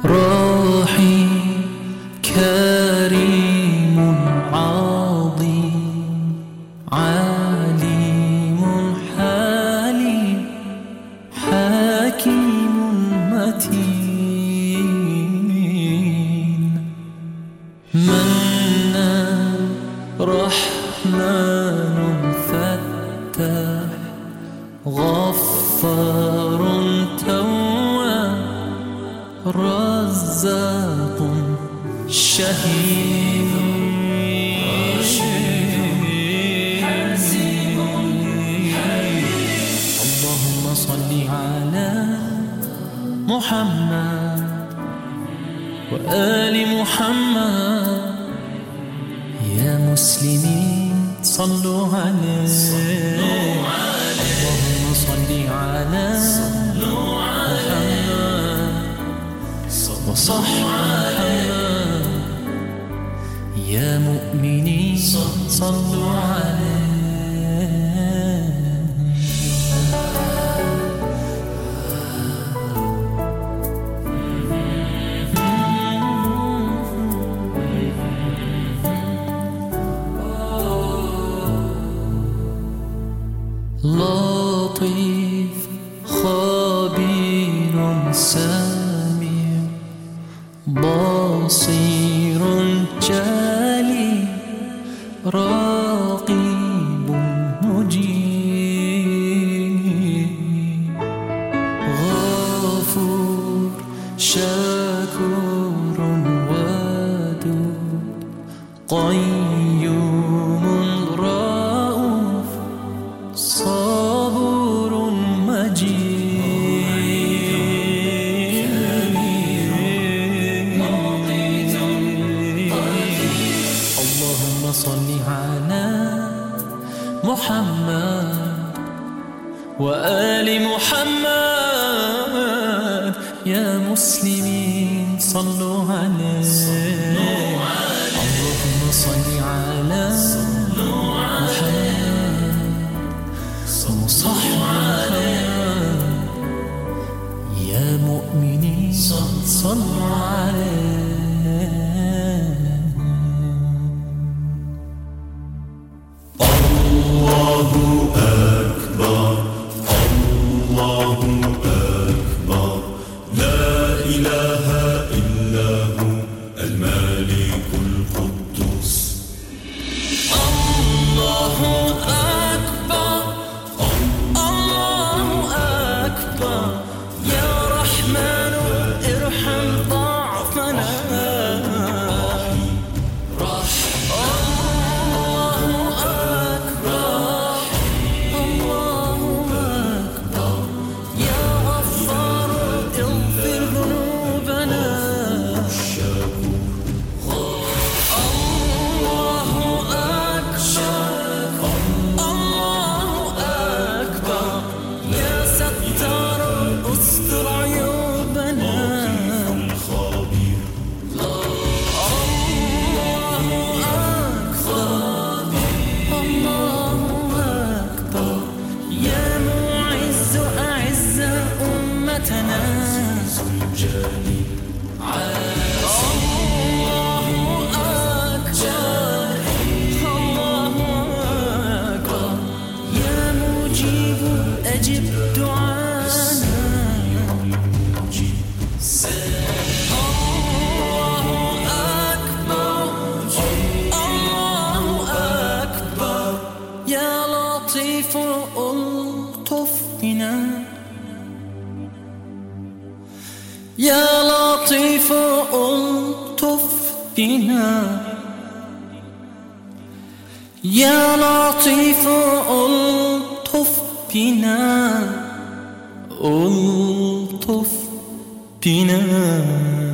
رحيم كريم عظيم عليم حليم حكيم متين منان رحمن فتاح غفار تواب رزاق شهيد اللهم صل على محمد وآل محمد يا مسلمين صلوا عليه اللهم صل على محمد وصحبه محمد يا مؤمنين صلوا عليه لطيف خبير سميع بصير جليل رقيب مجيب غفور شكور ودود قيوم رؤوف صبور مجيد اللهم صل على محمد وآل محمد يا مسلمين صلوا عليه اللهم صل على محمد وصحبه يا مؤمنين صلوا عليه الله أكبر الله أكبر لا إله إلا هو الملك القدوس الله أكبر الله أكبر يا رحمن ارحم ضعفنا أجب دعانا الله أكبر الله أكبر يا لطيف ألطف بنا يا لطيف ألطف بنا يا لطيف ألطف بنا ألطف بنا